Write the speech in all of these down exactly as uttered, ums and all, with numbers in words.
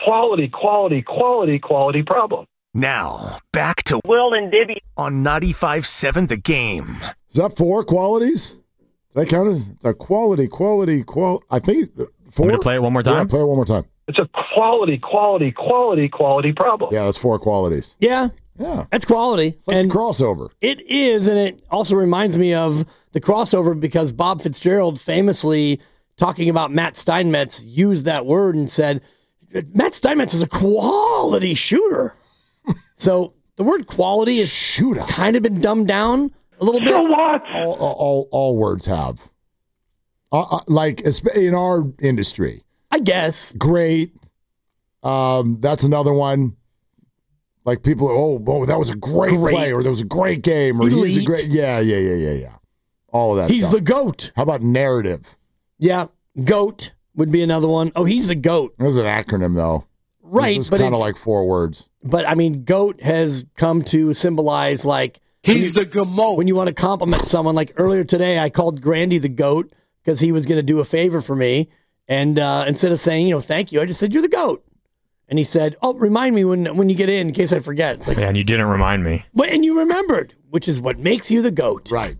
quality, quality, quality, quality problem. Now, back to Will and Dibby on ninety-five seven The Game. Is that four qualities? Did I count it? It's a quality, quality, qual. I think four. Want me to play it one more time? Yeah, play it one more time. It's a quality, quality, quality, quality problem. Yeah, that's four qualities. Yeah. Yeah. That's quality. It's like and a crossover. It is, and it also reminds me of the crossover because Bob Fitzgerald famously, talking about Matt Steinmetz, used that word and said, Matt Steinmetz is a quality shooter. So the word quality has Shooter. kind of been dumbed down a little bit. So what? All, all, all words have. Uh, uh, like in our industry. I guess. Great. Um, that's another one. Like people, oh, oh, that was a great, Great. play, or that was a great game, or he was a Elite. great. Yeah, yeah, yeah, yeah, yeah. All of that. He's stuff. the GOAT. How about narrative? Yeah. GOAT would be another one. Oh, he's the GOAT. That's an acronym, though. Right. It's but kind of it's- like four words. But I mean, GOAT has come to symbolize like he's the GOAT. When you want to compliment someone, like earlier today, I called Grandy the GOAT because he was going to do a favor for me, and uh, instead of saying you know thank you, I just said you're the GOAT, and he said, oh, remind me when when you get in in case I forget. It's like, Yeah, and you didn't remind me. but and you remembered, which is what makes you the GOAT. Right.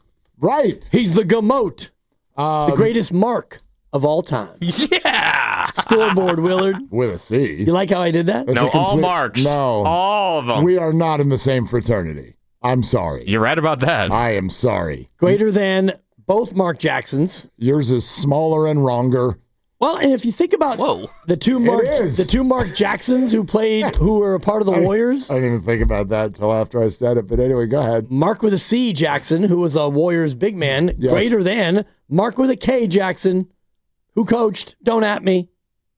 Right. He's the GOAT, Um, the greatest mark of all time. Yeah. Scoreboard, Willard. With a C. You like how I did that? That's No, a all complete- marks. No. All of them. We are not in the same fraternity. I'm sorry. You're right about that. I am sorry. Greater than both Mark Jacksons. Yours is smaller and wronger. Well, and if you think about Whoa. the two Mark is. the two Mark Jacksons who played who were a part of the Warriors, I didn't even think about that until after I said it. But anyway, go ahead. Mark with a C Jackson, who was a Warriors big man, Yes. greater than Mark with a K Jackson, who coached. Don't at me.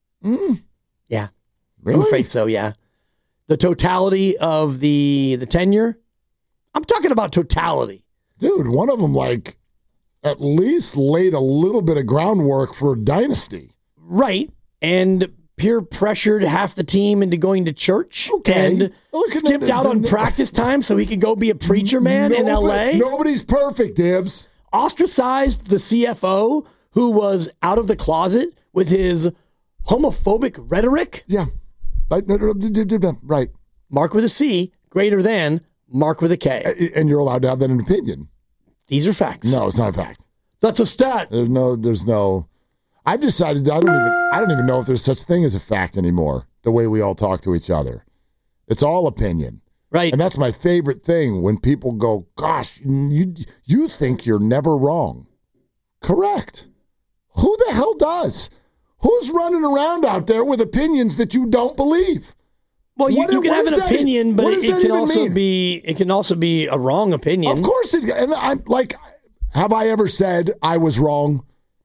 Mm. Yeah, Really? I'm afraid so. Yeah, the totality of the the tenure. I'm talking about totality. Dude, one of them, like, at least laid a little bit of groundwork for a dynasty. Right. And peer pressured half the team into going to church Okay. and Look at skipped that. out on practice time so he could go be a preacher man in L A. Nobody- Nobody's perfect, Dibs. Ostracized the C F O who was out of the closet with his homophobic rhetoric. Yeah. Right. no, no, no, no, no, Right. Mark with a C, greater than Mark with a K. And you're allowed to have that an opinion. These are facts. No, it's not a fact. That's a stat. There's no, there's no, I've decided I don't even, I don't even know if there's such thing as a fact anymore, the way we all talk to each other. It's all opinion. Right. And that's my favorite thing when people go, gosh, you, you think you're never wrong. Correct. Who the hell does? Who's running around out there with opinions that you don't believe? Well, you, What- you can what have does an that- opinion, but what it, does it that can even also mean? be it can also be a wrong opinion. Of course it, and I'm like, have I ever said I was wrong?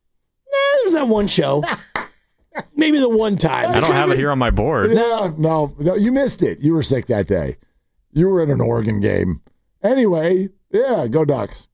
Eh, there's that one show. Maybe the one time. I don't have it here on my board. No, no, no, you missed it. You were sick that day. You were in an Oregon game. Anyway, yeah, go Ducks.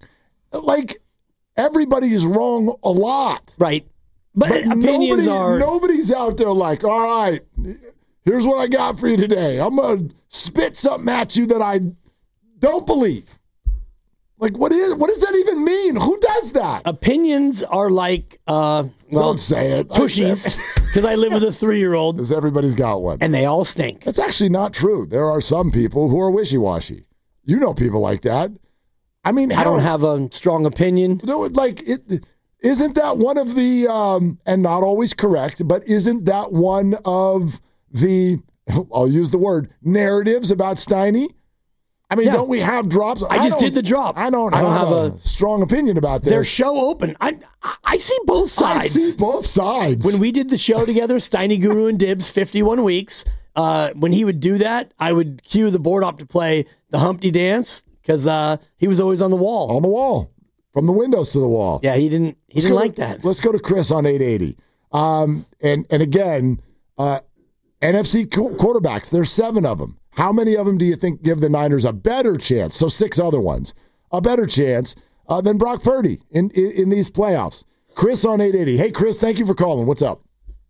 Like, everybody is wrong a lot. Right. But, But opinions nobody, are nobody's out there like, all right, here's what I got for you today. I'm going to spit something at you that I don't believe. Like, what is? What does that even mean? Who does that? opinions are like uh well, Don't say it. tushies because I live with a three-year-old Because everybody's got one. and they all stink. That's actually not true. There are some people who are wishy-washy. You know people like that. I mean, I don't have a strong opinion. No, like it isn't that one of the um and not always correct, but isn't that one of the I'll use the word narratives about Steiny? I mean, Yeah. don't we have drops? I just don't- did the drop. I don't, I don't have, have a, a- strong opinion about this. Their show open. I I see both I sides. see both sides. When we did the show together, Steiny Guru and Dibs, fifty-one weeks. Uh, when he would do that, I would cue the board op to play the Humpty Dance because uh, he was always on the wall. on the wall, from the windows to the wall. Yeah, he didn't. He Let's didn't go like to- that. Let's go to Chris on eight eighty. Um, and and again, uh, N F C qu- quarterbacks. There's seven of them. How many of them do you think give the Niners a better chance? So six other ones, a better chance uh, than Brock Purdy in, in in these playoffs. Chris on eight eighty. Hey, Chris, thank you for calling. What's up?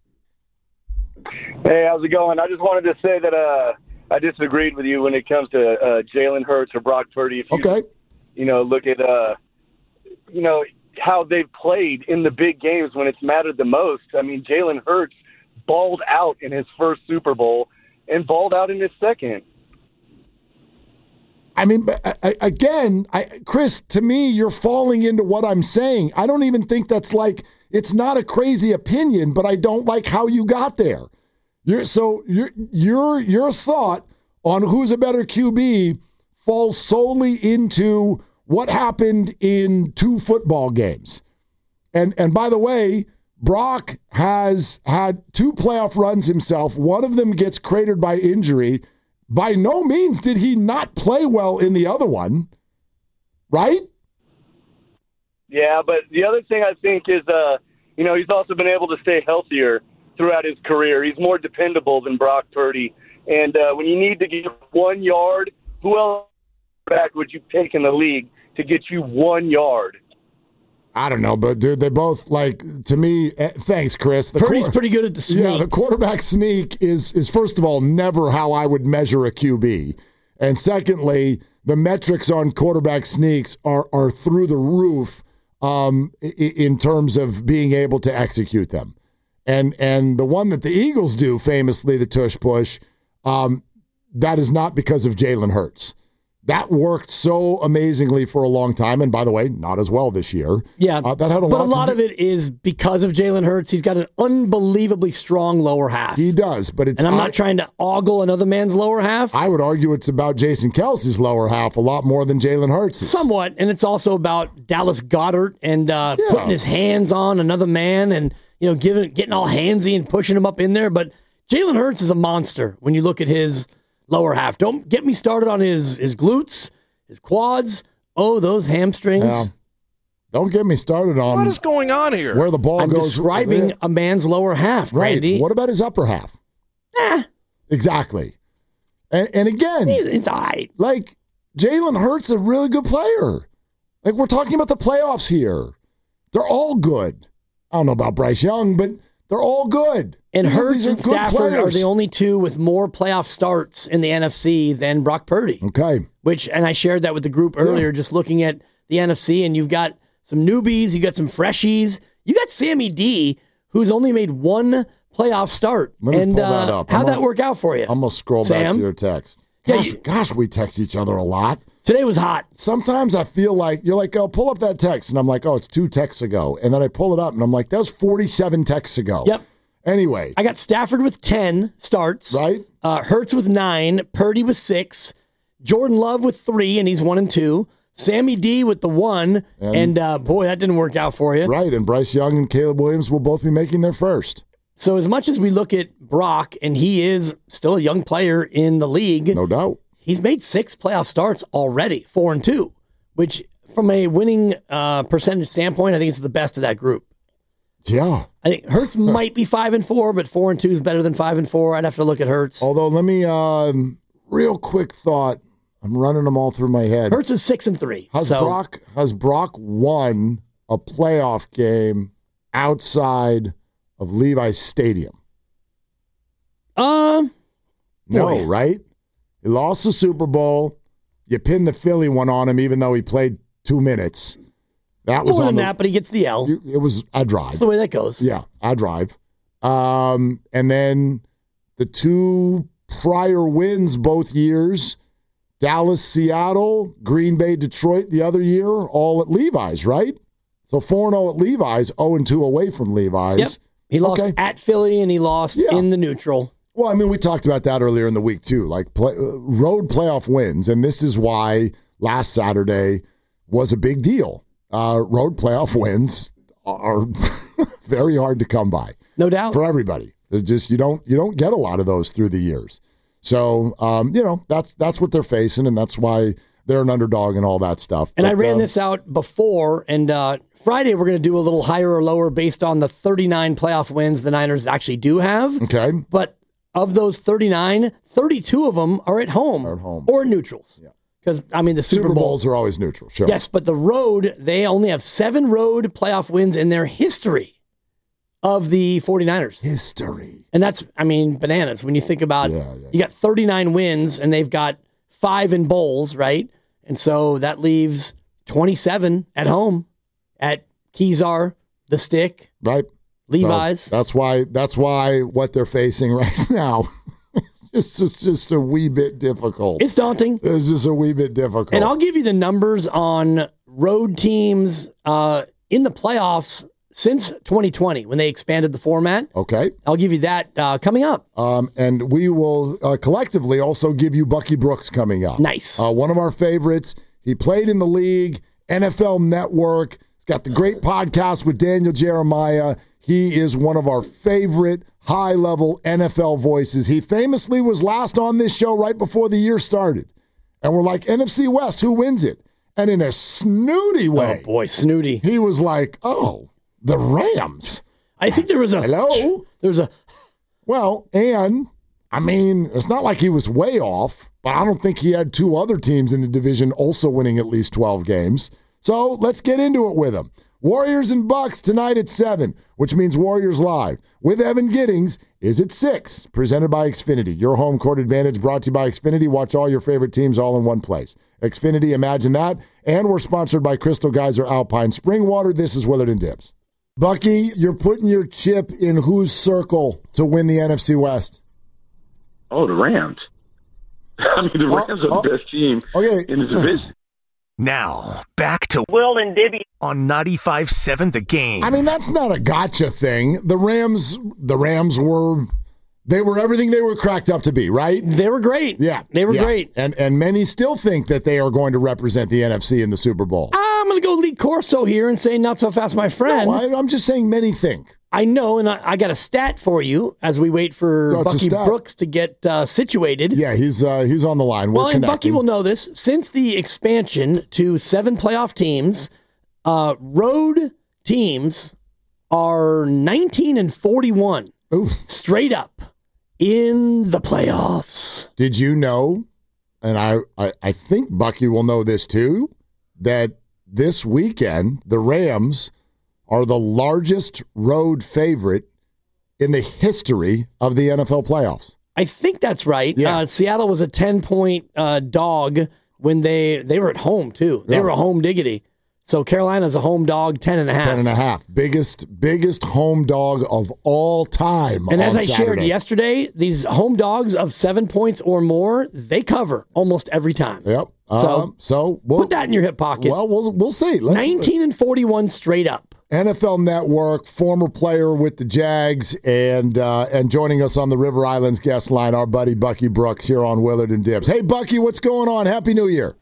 Hey, how's it going? I just wanted to say that uh, I disagreed with you when it comes to uh, Jalen Hurts or Brock Purdy. If you, Okay. you know, look at, uh, you know, how they've played in the big games when it's mattered the most. I mean, Jalen Hurts balled out in his first Super Bowl and balled out in his second. I mean, but I, again, I, Chris, to me, you're falling into what I'm saying. I don't even think that's like, it's not a crazy opinion, but I don't like how you got there. You're, so your your your thought on who's a better Q B falls solely into what happened in two football games. And and by the way, Brock has had two playoff runs himself. One of them gets cratered by injury. By no means did he not play well in the other one, right? Yeah, but the other thing I think is, uh, you know, he's also been able to stay healthier throughout his career. He's more dependable than Brock Purdy. And uh, when you need to get one yard, who else back would you take in the league to get you one yard? I don't know, but dude, they both like to me. Eh, thanks, Chris. The Purdy's quar- pretty good at the sneak. Yeah, the quarterback sneak is is first of all never how I would measure a Q B, and secondly, the metrics on quarterback sneaks are are through the roof um, in terms of being able to execute them, and and the one that the Eagles do famously, the tush push, um, that is not because of Jalen Hurts. That worked so amazingly for a long time, and by the way, not as well this year. Yeah, uh, that had a but lot a lot to of do- it is because of Jalen Hurts. He's got an unbelievably strong lower half. He does, but it's. And I'm not I, trying to ogle another man's lower half. I would argue it's about Jason Kelsey's lower half a lot more than Jalen Hurts. Somewhat, and it's also about Dallas Goedert and uh, Yeah. putting his hands on another man, and you know, giving getting all handsy and pushing him up in there. But Jalen Hurts is a monster when you look at his lower half. Don't get me started on his his glutes. His quads, oh, those hamstrings. Yeah. Don't get me started on What is going on here? where the ball I'm goes. describing a man's lower half, right. Randy. What about his upper half? Eh, Exactly. And, and again, it's all right. like Jalen Hurts is a really good player. Like we're talking about the playoffs here. They're all good. I don't know about Bryce Young, but they're all good. And These are- Hurts these are and good Stafford are players. the only two with more playoff starts in the N F C than Brock Purdy. Okay. Which, and I shared that with the group earlier, just looking at the N F C, and you've got some newbies, you got some freshies, you got Sammy D, who's only made one playoff start. Let me and pull that uh, up. how'd I'm that gonna- work out for you? I'm going to scroll back Sam? to your text. Yeah, Gosh, you- gosh, we text each other a lot. Today was hot. Sometimes I feel like you're like, oh, pull up that text. And I'm like, oh, it's two texts ago. And then I pull it up and I'm like, that was forty-seven texts ago. Yep. Anyway, I got Stafford with ten starts. Right. Uh, Hurts with nine. Purdy with six. Jordan Love with three, and he's one and two. Sammy D with the one. And- And, uh, boy, that didn't work out for you. right. And Bryce Young and Caleb Williams will both be making their first. So as much as we look at Brock, and he is still a young player in the league, No doubt. he's made six playoff starts already, four and two, which from a winning uh, percentage standpoint, I think it's the best of that group. Yeah. I think Hurts might be five and four, but four and two is better than five and four. I'd have to look at Hurts. Although, let me, um, real quick thought. I'm running them all through my head. Hurts is six and three. Has so Brock has Brock won a playoff game outside of Levi's Stadium? um, No, Boy. right? He lost the Super Bowl. You pinned the Philly one on him, even though he played two minutes. That was more on than the, that, but he gets the L. It was a drive. That's the way that goes. Yeah, I drive. Um, and then the two prior wins both years, Dallas, Seattle, Green Bay, Detroit the other year, all at Levi's, right? So four and oh at Levi's, oh and two away from Levi's. Yep. He lost Okay. at Philly and he lost Yeah. in the neutral. Well, I mean, we talked about that earlier in the week, too, like play, uh, road playoff wins. And this is why last Saturday was a big deal. Uh, road playoff wins are very hard to come by. No doubt. For everybody. They're just you don't you don't get a lot of those through the years. So um, you know, that's that's what they're facing, and that's why they're an underdog and all that stuff. And But, I ran um, this out before, and uh, Friday we're going to do a little higher or lower based on the thirty-nine playoff wins the Niners actually do have. Okay. But of those thirty-nine, thirty-two of them are at home, Are at home. or neutrals. Yeah. Because, I mean, the Super, Super Bowl. Bowls are always neutral, sure. Yes, but the road, they only have seven road playoff wins in their history of the 49ers. History. And that's, I mean, bananas. When you think about, Yeah, yeah. you got thirty-nine wins and they've got five in bowls, right? And so that leaves twenty-seven at home at Kezar, the Stick, Right. Levi's. So that's why. That's why what they're facing right now. It's just, just a wee bit difficult. It's daunting. It's just a wee bit difficult. And I'll give you the numbers on road teams uh, in the playoffs since twenty twenty when they expanded the format. Okay. I'll give you that uh, coming up. Um, and we will uh, collectively also give you Bucky Brooks coming up. Nice. Uh, one of our favorites. He played in the league, N F L Network. He's got the great podcast with Daniel Jeremiah. He is one of our favorite high-level N F L voices. He famously was last on this show right before the year started. And we're like, N F C West, who wins it? And in a snooty way. Oh, boy, snooty. He was like, oh, the Rams. I think there was a... Hello? There was a... Well, and, I mean, it's not like he was way off, but I don't think he had two other teams in the division also winning at least twelve games. So let's get into it with him. Warriors and Bucks tonight at seven, which means Warriors Live with Evan Giddings is at six, presented by Xfinity. Your home court advantage brought to you by Xfinity. Watch all your favorite teams all in one place. Xfinity, imagine that. And we're sponsored by Crystal Geyser Alpine Spring Water. This is Willard and Dibbs. Bucky, you're putting your chip in whose circle to win the N F C West? Oh, the Rams. I mean, the Rams oh, are oh, the best team okay. in the division. Now, back to Will and Dibby on ninety-five seven The Game. I mean, that's not a gotcha thing. The Rams, the Rams were, they were everything they were cracked up to be, right? They were great. Yeah. They were yeah. great. And and many still think that they are going to represent the N F C in the Super Bowl. I'm going to go Lee Corso here and say not so fast, my friend. No, I, I'm just saying many think. I know, and I, I got a stat for you as we wait for oh, Bucky Brooks to get uh, situated. Yeah, he's uh, he's on the line. We're well, and connecting. Bucky will know this. Since the expansion to seven playoff teams, uh, road teams are nineteen and forty-one Oof. Straight up in the playoffs. Did you know, and I, I, I think Bucky will know this too, that this weekend the Rams are the largest road favorite in the history of the N F L playoffs. I think that's right. Yeah. Uh, Seattle was a ten-point uh, dog when they they were at home, too. They yeah. were a home diggity. So Carolina's a home dog, ten and a half. ten and a half. Biggest, biggest home dog of all time. And as I Saturday. shared yesterday, these home dogs of seven points or more, they cover almost every time. Yep. So, um, so we'll, put that in your hip pocket. Well, we'll, we'll see. Let's, nineteen and forty-one straight up. N F L Network, former player with the Jags, and uh, and joining us on the River Islands guest line, our buddy Bucky Brooks here on Willard and Dibbs. Hey, Bucky, what's going on? Happy New Year.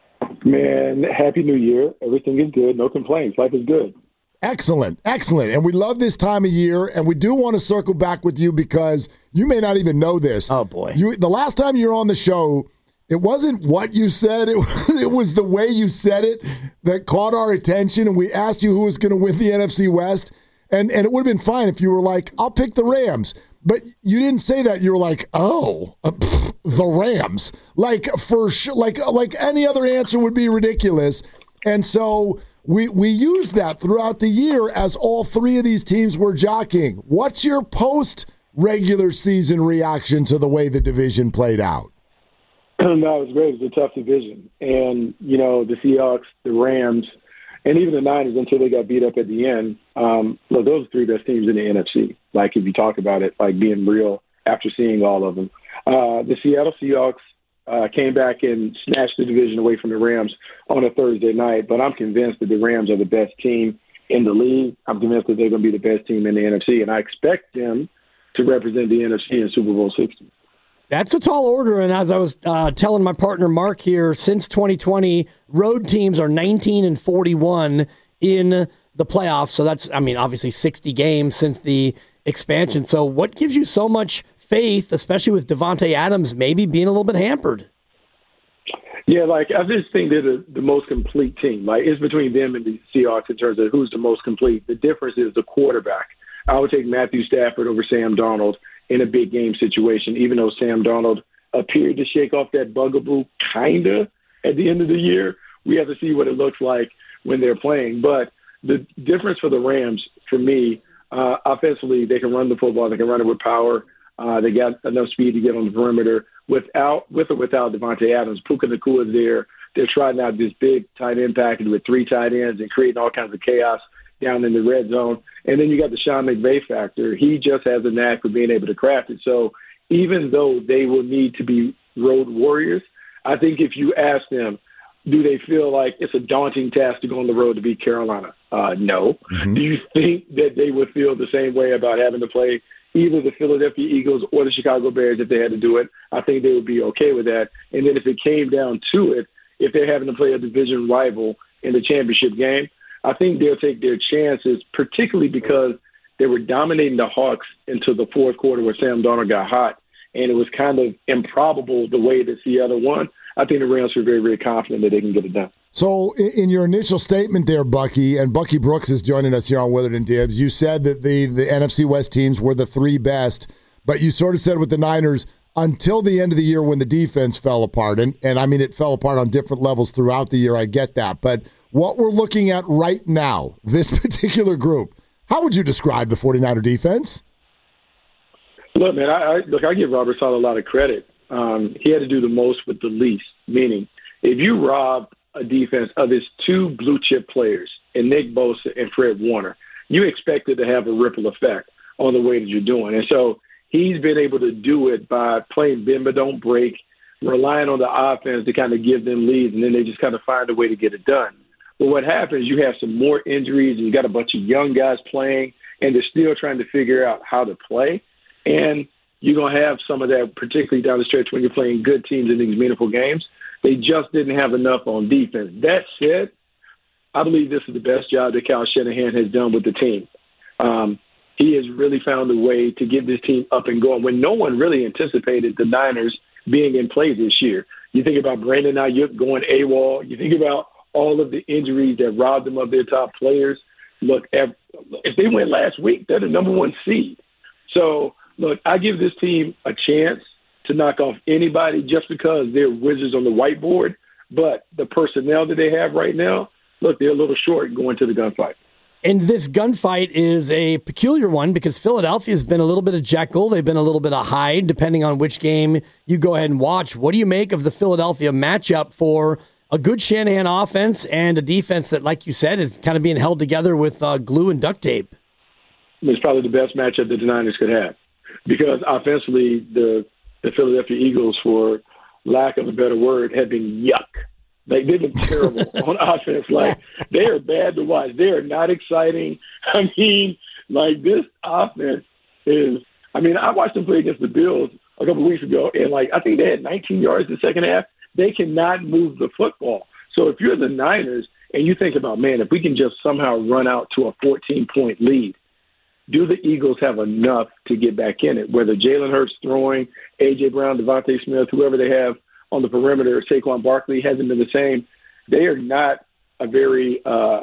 Man, Happy New Year. Everything is good. No complaints. Life is good. Excellent. Excellent. And we love this time of year, and we do want to circle back with you because you may not even know this. Oh, boy. You, the last time you were on the show, it wasn't what you said. It was, it was the way you said it that caught our attention, and we asked you who was going to win the N F C West. And, and it would have been fine if you were like, I'll pick the Rams. But you didn't say that. You were like, oh, uh, pff, the Rams. Like for sure, like like any other answer would be ridiculous. And so we we used that throughout the year as all three of these teams were jockeying. What's your post regular season reaction to the way the division played out? No, it was great. It was a tough division. And, you know, the Seahawks, the Rams, and even the Niners until they got beat up at the end. Um, well, those are three best teams in the N F C. Like, if you talk about it, like being real after seeing all of them. Uh, the Seattle Seahawks uh, came back and snatched the division away from the Rams on a Thursday night. But I'm convinced that the Rams are the best team in the league. I'm convinced that they're going to be the best team in the N F C. And I expect them to represent the N F C in Super Bowl sixty. That's a tall order, and as I was uh, telling my partner Mark here, since twenty twenty, road teams are nineteen and forty-one in the playoffs. So that's, I mean, obviously sixty games since the expansion. So what gives you so much faith, especially with Davante Adams maybe being a little bit hampered? Yeah, like I just think they're the, the most complete team. Like it's between them and the Seahawks in terms of who's the most complete. The difference is the quarterback. I would take Matthew Stafford over Sam Darnold in a big game situation, even though Sam Darnold appeared to shake off that bugaboo kind of at the end of the year. We have to see what it looks like when they're playing. But the difference for the Rams, for me, uh, offensively, they can run the football. They can run it with power. Uh, they got enough speed to get on the perimeter. Without, with or without Davante Adams, Puka Nacua is there. They're trying out this big tight end package with three tight ends and creating all kinds of chaos down in the red zone. And then you got the Sean McVay factor. He just has a knack for being able to craft it. So even though they will need to be road warriors, I think if you ask them, do they feel like it's a daunting task to go on the road to beat Carolina? Uh, no. Mm-hmm. Do you think that they would feel the same way about having to play either the Philadelphia Eagles or the Chicago Bears if they had to do it? I think they would be okay with that. And then if it came down to it, if they're having to play a division rival in the championship game, I think they'll take their chances, particularly because they were dominating the Hawks until the fourth quarter where Sam Darnold got hot, and it was kind of improbable the way that Seattle won. I think the Rams are very, very confident that they can get it done. So in your initial statement there, Bucky, and Bucky Brooks is joining us here on Willard and Dibs, you said that the, the N F C West teams were the three best, but you sort of said with the Niners until the end of the year when the defense fell apart. And, and I mean, it fell apart on different levels throughout the year. I get that. But what we're looking at right now, this particular group, how would you describe the 49er defense? Look, man, I, I, look, I give Robert Saleh a lot of credit. Um, he had to do the most with the least, meaning if you rob a defense of its two blue-chip players, in Nick Bosa and Fred Warner, you expect it to have a ripple effect on the way that you're doing. And so he's been able to do it by playing bend but don't break, relying on the offense to kind of give them leads, and then they just kind of find a way to get it done. But what happens, you have some more injuries, and you got a bunch of young guys playing, and they're still trying to figure out how to play. And you're going to have some of that, particularly down the stretch when you're playing good teams in these meaningful games. They just didn't have enough on defense. That said, I believe this is the best job that Kyle Shanahan has done with the team. Um, he has really found a way to get this team up and going when no one really anticipated the Niners being in play this year. You think about Brandon Ayuk going AWOL. You think about all of the injuries that robbed them of their top players. Look, if they went last week, they're the number one seed. So, look, I give this team a chance to knock off anybody just because they're wizards on the whiteboard. But the personnel that they have right now, look, they're a little short going to the gunfight. And this gunfight is a peculiar one because Philadelphia has been a little bit of Jekyll. They've been a little bit of Hyde, depending on which game you go ahead and watch. What do you make of the Philadelphia matchup for a good Shanahan offense and a defense that, like you said, is kind of being held together with uh, glue and duct tape? It's probably the best matchup that the Niners could have because offensively, the, the Philadelphia Eagles, for lack of a better word, have been yuck. Like, they've been terrible on offense. Like, they are bad to watch. They are not exciting. I mean, like, this offense is – I mean, I watched them play against the Bills a couple of weeks ago, and, like, I think they had nineteen yards in the second half. They cannot move the football. So if you're the Niners and you think about, man, if we can just somehow run out to a fourteen-point lead, do the Eagles have enough to get back in it? Whether Jalen Hurts throwing, A J. Brown, Devontae Smith, whoever they have on the perimeter, Saquon Barkley hasn't been the same. They are not a very uh,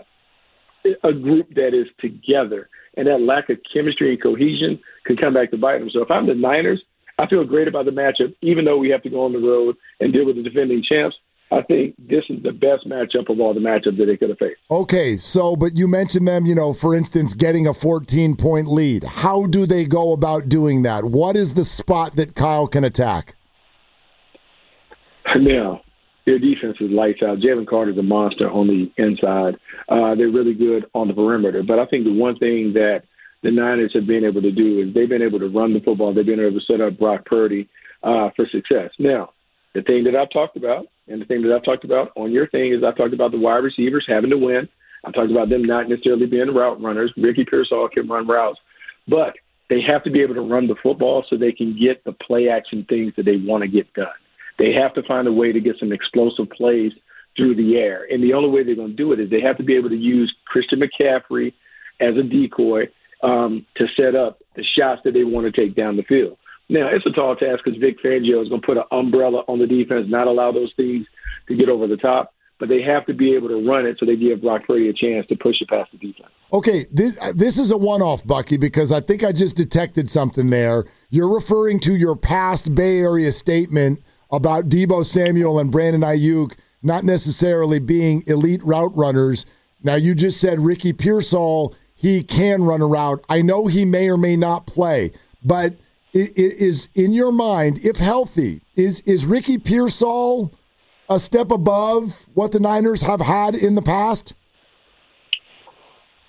a group that is together, and that lack of chemistry and cohesion could come back to bite them. So if I'm the Niners, I feel great about the matchup, even though we have to go on the road and deal with the defending champs. I think this is the best matchup of all the matchups that they could have faced. Okay, so, but you mentioned them, you know, for instance, getting a fourteen-point lead. How do they go about doing that? What is the spot that Kyle can attack? Now, their defense is lights out. Jalen Carter's a monster on the inside. Uh, they're really good on the perimeter. But I think the one thing that the Niners have been able to do is they've been able to run the football. They've been able to set up Brock Purdy uh, for success. Now, the thing that I've talked about, and the thing that I've talked about on your thing is I've talked about the wide receivers having to win. I talked about them not necessarily being route runners. Ricky Pearsall can run routes. But they have to be able to run the football so they can get the play action things that they want to get done. They have to find a way to get some explosive plays through the air. And the only way they're going to do it is they have to be able to use Christian McCaffrey as a decoy um, to set up the shots that they want to take down the field. Now, it's a tall task because Vic Fangio is going to put an umbrella on the defense, not allow those things to get over the top. But they have to be able to run it so they give Brock Purdy a chance to push it past the defense. Okay, this, this is a one-off, Bucky, because I think I just detected something there. You're referring to your past Bay Area statement about Deebo Samuel and Brandon Ayuk not necessarily being elite route runners. Now, you just said Ricky Pearsall, he can run a route. I know he may or may not play, but it, it is in your mind, if healthy, is, is Ricky Pearsall a step above what the Niners have had in the past?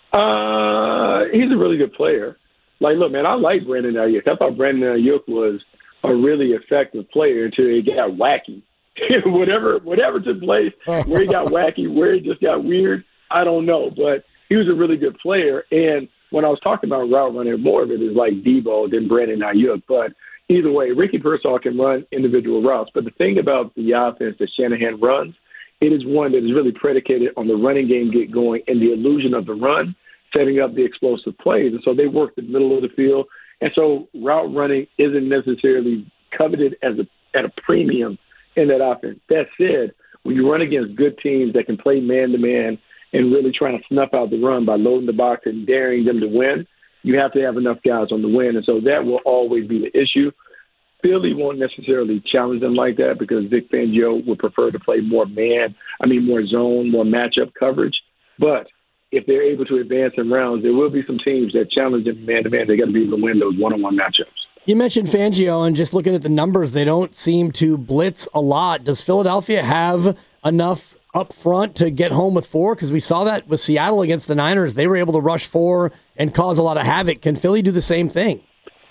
Uh, he's a really good player. Like, look, man, I like Brandon Ayuk. I thought Brandon Ayuk was a really effective player until he got wacky. whatever, whatever took place, where he got wacky, where he just got weird, I don't know. But he was a really good player. And when I was talking about route running, more of it is like Debo than Brandon Ayuk. But either way, Ricky Pearsall can run individual routes. But the thing about the offense that Shanahan runs, it is one that is really predicated on the running game get going and the illusion of the run, setting up the explosive plays. And so they work the middle of the field. And so route running isn't necessarily coveted as a at a premium in that offense. That said, when you run against good teams that can play man-to-man and really trying to snuff out the run by loading the box and daring them to win, you have to have enough guys on the win. And so that will always be the issue. Philly won't necessarily challenge them like that because Vic Fangio would prefer to play more man, I mean more zone, more matchup coverage. But if they're able to advance in rounds, there will be some teams that challenge them man-to-man. They got to be able to win those one-on-one matchups. You mentioned Fangio, and just looking at the numbers, they don't seem to blitz a lot. Does Philadelphia have enough up front to get home with four? Because we saw that with Seattle against the Niners. They were able to rush four and cause a lot of havoc. Can Philly do the same thing?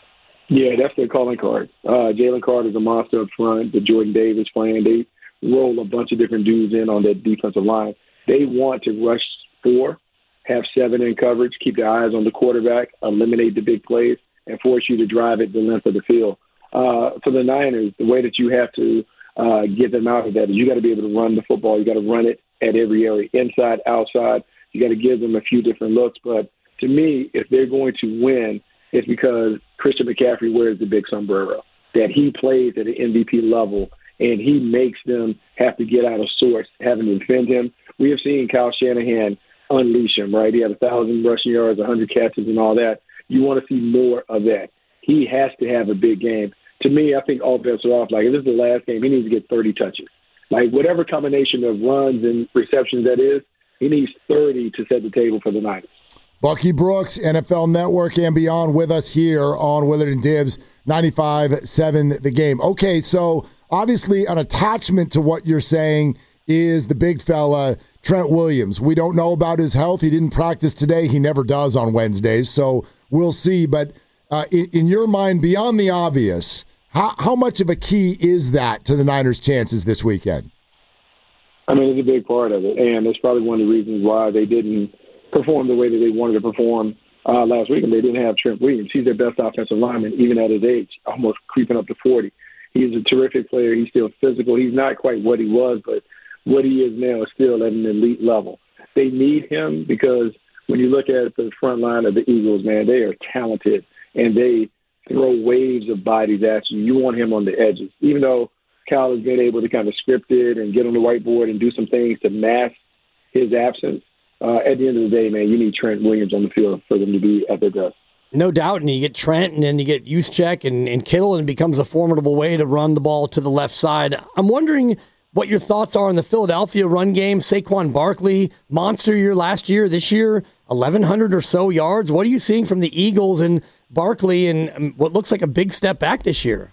Yeah, that's their calling card. Uh, Jalen Carter's a monster up front. The Jordan Davis playing, they roll a bunch of different dudes in on that defensive line. They want to rush four, have seven in coverage, keep their eyes on the quarterback, eliminate the big plays, and force you to drive it the length of the field. Uh, for the Niners, the way that you have to uh, get them out of that is you got to be able to run the football. You got to run it at every area, inside, outside. You got to give them a few different looks. But to me, if they're going to win, it's because Christian McCaffrey wears the big sombrero, that he plays at an M V P level, and he makes them have to get out of sorts, having to defend him. We have seen Kyle Shanahan unleash him, right? He had one thousand rushing yards, one hundred catches, and all that. You want to see more of that. He has to have a big game. To me, I think all bets are off. Like, if this is the last game, he needs to get thirty touches. Like, whatever combination of runs and receptions that is, he needs thirty to set the table for the Niners. Bucky Brooks, N F L Network and beyond, with us here on Willard and Dibs, ninety-five seven The Game. Okay, so obviously an attachment to what you're saying is the big fella, Trent Williams. We don't know about his health. He didn't practice today. He never does on Wednesdays, so we'll see. But uh, in, in your mind, beyond the obvious, how, how much of a key is that to the Niners' chances this weekend? I mean, it's a big part of it, and it's probably one of the reasons why they didn't perform the way that they wanted to perform uh, last week, and they didn't have Trent Williams. He's their best offensive lineman, even at his age, almost creeping up to forty. He's a terrific player. He's still physical. He's not quite what he was, but what he is now is still at an elite level. They need him because when you look at the front line of the Eagles, man, they are talented, and they throw waves of bodies at you. You want him on the edges. Even though Kyle has been able to kind of script it and get on the whiteboard and do some things to mask his absence, Uh, at the end of the day, man, you need Trent Williams on the field for them to be at their best. No doubt, and you get Trent, and then you get Juszczyk and, and Kittle, and it becomes a formidable way to run the ball to the left side. I'm wondering what your thoughts are on the Philadelphia run game. Saquon Barkley, monster year last year, this year, eleven hundred or so yards. What are you seeing from the Eagles and Barkley and what looks like a big step back this year?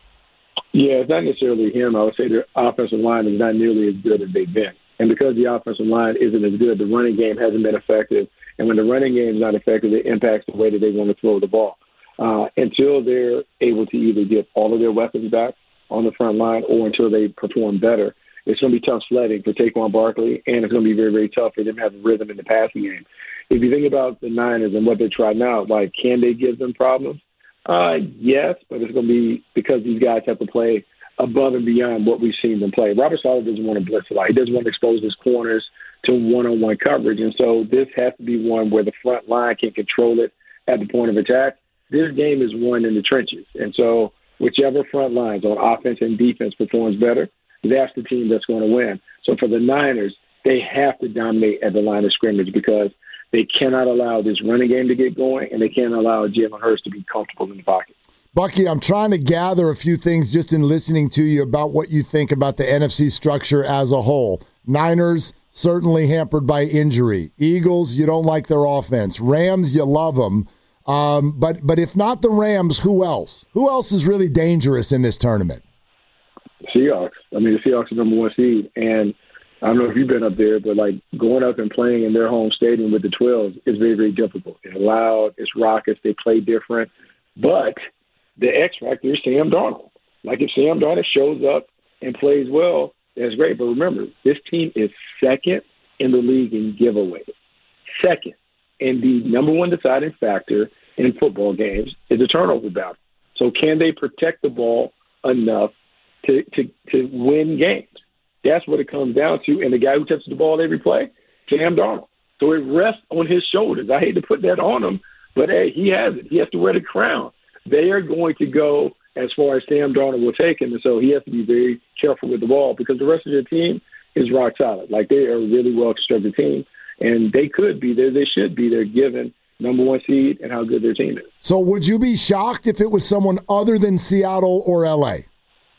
Yeah, it's not necessarily him. I would say their offensive line is not nearly as good as they've been. And because the offensive line isn't as good, the running game hasn't been effective. And when the running game is not effective, it impacts the way that they want to throw the ball. Uh, until they're able to either get all of their weapons back on the front line or until they perform better, it's going to be tough sledding for Saquon Barkley, and it's going to be very, very tough for them to have a rhythm in the passing game. If you think about the Niners and what they're trying out, like, can they give them problems? Uh, yes, but it's going to be because these guys have to play above and beyond what we've seen them play. Robert Saleh doesn't want to blitz a lot. He doesn't want to expose his corners to one-on-one coverage. And so this has to be one where the front line can control it at the point of attack. This game is won in the trenches. And so whichever front lines on offense and defense performs better, that's the team that's going to win. So for the Niners, they have to dominate at the line of scrimmage because they cannot allow this running game to get going, and they can't allow Jalen Hurts to be comfortable in the pocket. Bucky, I'm trying to gather a few things just in listening to you about what you think about the N F C structure as a whole. Niners, certainly hampered by injury. Eagles, you don't like their offense. Rams, you love them. Um, but but if not the Rams, who else? Who else is really dangerous in this tournament? Seahawks. I mean, the Seahawks are number one seed. And I don't know if you've been up there, but like going up and playing in their home stadium with the twelves is very, very difficult. It's loud, it's raucous, they play different. But the X factor is Sam Darnold. Like if Sam Darnold shows up and plays well, that's great. But remember, this team is second in the league in giveaways. Second. And the number one deciding factor in football games is a turnover battle. So can they protect the ball enough to, to, to win games? That's what it comes down to. And the guy who touches the ball every play, Sam Darnold. So it rests on his shoulders. I hate to put that on him, but, hey, he has it. He has to wear the crown. They are going to go as far as Sam Darnold will take him, and so he has to be very careful with the ball because the rest of their team is rock solid. Like, they are a really well-constructed team, and they could be there. They should be there given number one seed and how good their team is. So would you be shocked if it was someone other than Seattle or L A?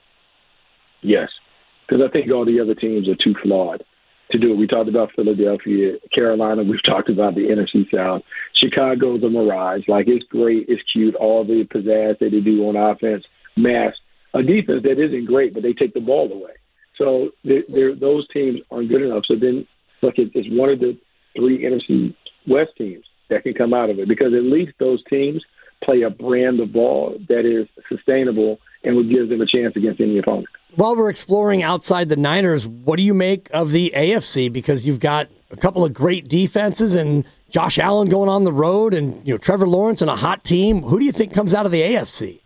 Yes, because I think all the other teams are too flawed to do it. We talked about Philadelphia, Carolina. We've talked about the N F C South. Chicago's a mirage. Like, it's great. It's cute. All the pizzazz that they do on offense, mass. A defense that isn't great, but they take the ball away. So they're, they're, those teams aren't good enough. So then, look, it's one of the three N F C West teams that can come out of it because at least those teams play a brand of ball that is sustainable and would give them a chance against any opponent. While we're exploring outside the Niners, what do you make of the A F C? Because you've got a couple of great defenses and Josh Allen going on the road and, you know, Trevor Lawrence and a hot team. Who do you think comes out of the A F C?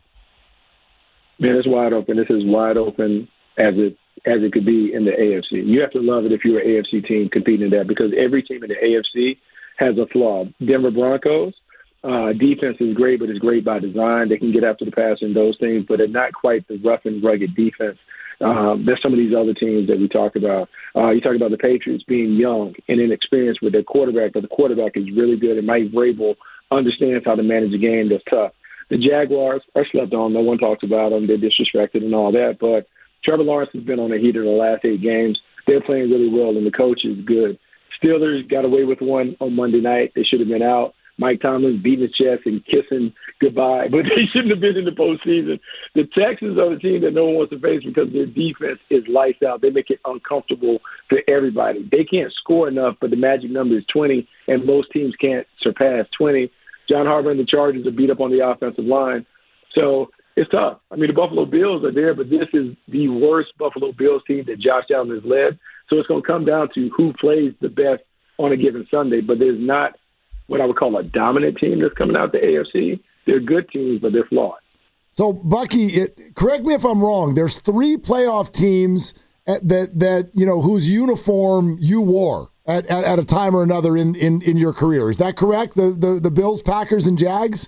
Man, it's wide open. This is wide open as it as it could be in the A F C. You have to love it if you're an A F C team competing in that because every team in the A F C has a flaw. Denver Broncos, uh, defense is great, but it's great by design. They can get after the pass and those things, but they're not quite the rough and rugged defense. Um, there's some of these other teams that we talk about. Uh, you talk about the Patriots being young and inexperienced with their quarterback, but the quarterback is really good, and Mike Vrabel understands how to manage a game that's tough. The Jaguars are slept on. No one talks about them. They're disrespected and all that, but Trevor Lawrence has been on the heater the last eight games. They're playing really well, and the coach is good. Steelers got away with one on Monday night. They should have been out. Mike Tomlin beating his chest and kissing goodbye, but they shouldn't have been in the postseason. The Texans are the team that no one wants to face because their defense is lights out. They make it uncomfortable for everybody. They can't score enough, but the magic number is twenty, and most teams can't surpass twenty. John Harbaugh and the Chargers are beat up on the offensive line. So it's tough. I mean, the Buffalo Bills are there, but this is the worst Buffalo Bills team that Josh Allen has led. So it's going to come down to who plays the best on a given Sunday, but there's not what I would call a dominant team that's coming out the A F C. They're good teams, but they're flawed. So, Bucky, it, correct me if I'm wrong. There's three playoff teams at, that that you know whose uniform you wore at, at, at a time or another in, in, in your career. Is that correct? The, the the Bills, Packers, and Jags.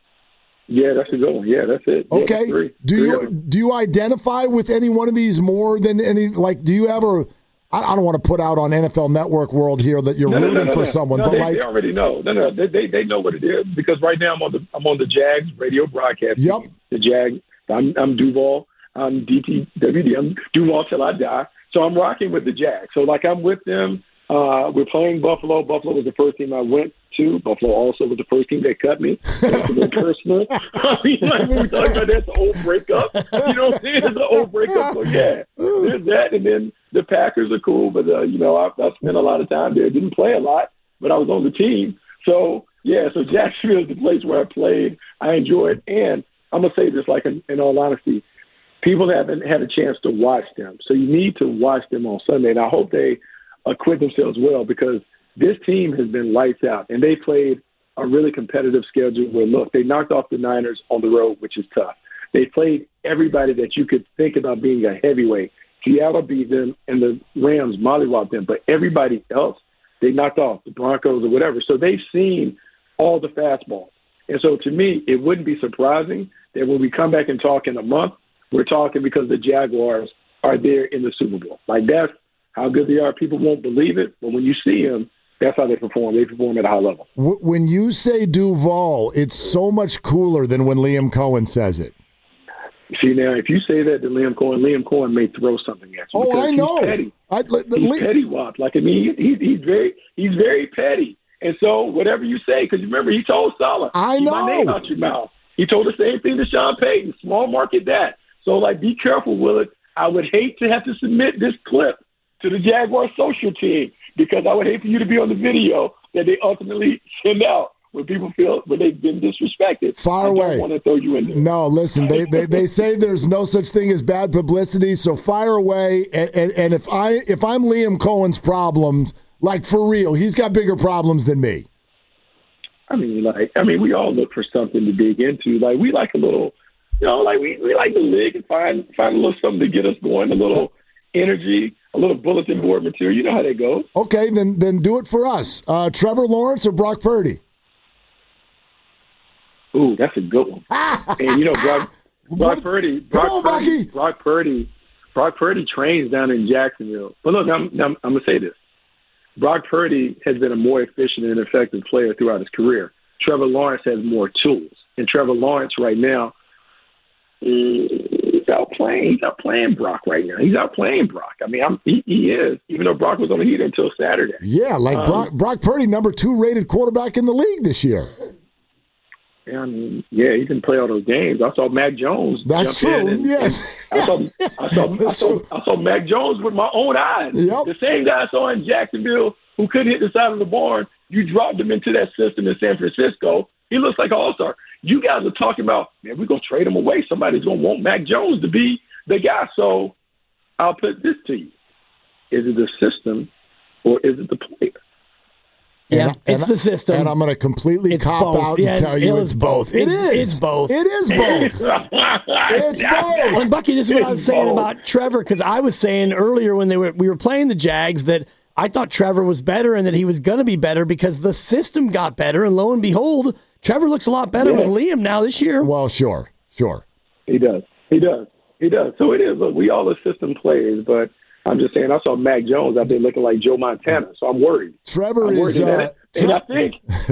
Yeah, that's a good one. Yeah, that's it. Yeah, okay. Three. Do three you do you identify with any one of these more than any? Like, do you ever? I don't want to put out on N F L Network world here that you're no, no, rooting no, no, for no. someone, no, but they, like they already know. No, no, they, they they know what it is because right now I'm on the I'm on the Jags radio broadcast. Yep. Team. The Jags. I'm I'm Duval. I'm D T W D. I'm Duval till I die. So I'm rocking with the Jags. So like I'm with them. Uh, we're playing Buffalo. Buffalo was the first team I went to. Buffalo also was the first team that cut me. That's a little personal. I mean, like when we talk about that, the old breakup. You know what I'm saying? It's an old breakup. So yeah, there's that. And then the Packers are cool, but uh, you know, I, I spent a lot of time there. Didn't play a lot, but I was on the team. So yeah, so Jacksonville is the place where I played. I enjoyed, and I'm gonna say this, like in, in all honesty, people haven't had a chance to watch them. So you need to watch them on Sunday, and I hope they acquit themselves well because this team has been lights out, and they played a really competitive schedule where, look, they knocked off the Niners on the road, which is tough. They played everybody that you could think about being a heavyweight. Seattle beat them, and the Rams mollywopped them, but everybody else, they knocked off the Broncos or whatever. So they've seen all the fastballs. And so to me, it wouldn't be surprising that when we come back and talk in a month, we're talking because the Jaguars are there in the Super Bowl. Like, that's how good they are. People won't believe it, but when you see them, that's how they perform. They perform at a high level. When you say Duval, it's so much cooler than when Liam Cohen says it. See, now, if you say that to Liam Cohen, Liam Cohen may throw something at you. Oh, I know. He's petty. I, the, the, he's petty wop. Like, I mean, he, he's very he's very petty. And so whatever you say, because remember, he told Salah, I keep know. my name out your mouth. He told the same thing to Sean Payton, small market that. So, like, be careful, Willard. I would hate to have to submit this clip to the Jaguars social team, because I would hate for you to be on the video that they ultimately send out when people feel when they've been disrespected. Far I away. don't want to throw you in there. No, listen, they, they they say there's no such thing as bad publicity, so fire away. And, and, and if I if I'm Liam Cohen's problems, like for real, he's got bigger problems than me. I mean, like, I mean, we all look for something to dig into. Like, we like a little, you know, like we, we like to lig and find find a little something to get us going, a little energy, a little bulletin board material. You know how that goes. Okay, then then do it for us. Uh, Trevor Lawrence or Brock Purdy? Ooh, that's a good one. And you know, Brock, Brock Purdy, Brock on, Purdy, Bucky. Brock Purdy, Brock Purdy trains down in Jacksonville. But look, I'm, I'm, I'm gonna say this: Brock Purdy has been a more efficient and effective player throughout his career. Trevor Lawrence has more tools, and Trevor Lawrence right now is outplaying. He's outplaying Brock right now. He's outplaying Brock. I mean, I'm, he, he is, even though Brock was on the heat until Saturday. Yeah, like Um, Brock, Brock Purdy, number two rated quarterback in the league this year. Yeah, I mean, yeah, he didn't play all those games. I saw Mac Jones. That's jump true. in and- Yes. I saw, I saw, I saw, I saw Mac Jones with my own eyes. Yep. The same guy I saw in Jacksonville who couldn't hit the side of the barn. You dropped him into that system in San Francisco. He looks like an all-star. You guys are talking about, man, we're going to trade him away. Somebody's going to want Mac Jones to be the guy. So I'll put this to you. Is it the system or is it the player? Yeah, And- it's and- the system. And I'm going to completely It's cop both. out Yeah, and tell you it it's is both. both. It It's- is. it's both. It is both. It's Well, and Bucky, this is what I was saying about Trevor, because I was saying earlier when they were we were playing the Jags that I thought Trevor was better and that he was going to be better because the system got better, and lo and behold, Trevor looks a lot better Yeah. with Liam now this year. Well, sure, sure. He does. He does. He does. So it is. Look, we all are system players, but I'm just saying I saw Mac Jones out there looking like Joe Montana, so I'm worried. Trevor I'm is. worried. Uh, and I think,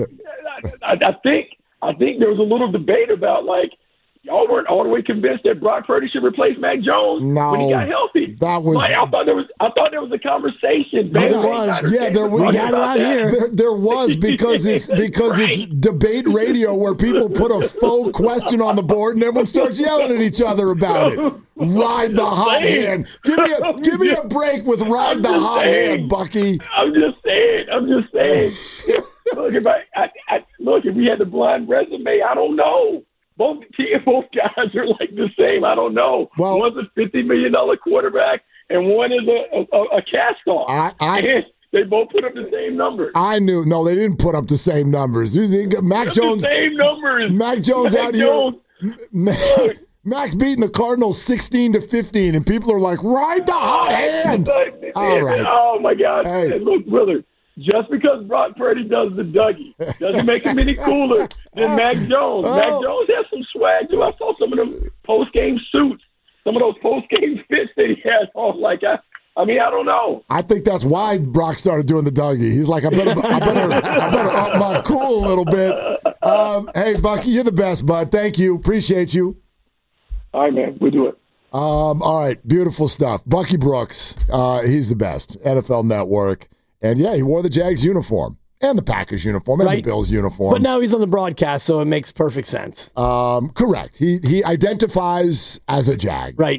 I, I think, I think there was a little debate about like y'all weren't all the way convinced that Brock Purdy should replace Mac Jones No, when he got healthy. that was- Like, I thought there was. I thought there was a conversation. There Man, was. Yeah, there was- We Talking had it about out that. here. There, there was because it's because it's Right. debate radio where people put a faux question on the board and everyone starts yelling at each other about it. Ride the hot saying. hand. Give me a give me a break with ride I'm the just hot saying. hand, Bucky. I'm just saying. I'm just saying. look, if I, I, I look, if we had the blind resume, I don't know. Both both guys are like the same. I don't know. Well- one's a fifty million dollar quarterback, and one is a a, a cast off. I- I- and they both put up the same numbers. I knew no, they didn't put up the same numbers. Mac Jones, the same numbers. Mac Jones Mac out Jones, here. Ma- Max beating the Cardinals sixteen to fifteen, and people are like, ride the hot hand. All right. Oh my God! Hey. And look, Willard. Just because Brock Purdy does the Dougie doesn't make him any cooler than Mac Jones. Oh. Mac Jones has some swag too. I saw some of them post game suits, some of those post game fits that he has on. Like I, I mean, I don't know. I think that's why Brock started doing the Dougie. He's like, I better, I better, I better up my cool a little bit. Um, hey, Bucky, you're the best, bud. Thank you. Appreciate you. All right, man, we do it. Um, all right, beautiful stuff. Bucky Brooks, uh, he's the best. N F L Network. And yeah, he wore the Jags uniform and the Packers uniform and Right. the Bills uniform. But now he's on the broadcast, so it makes perfect sense. um, correct. He he identifies as a Jag. Right.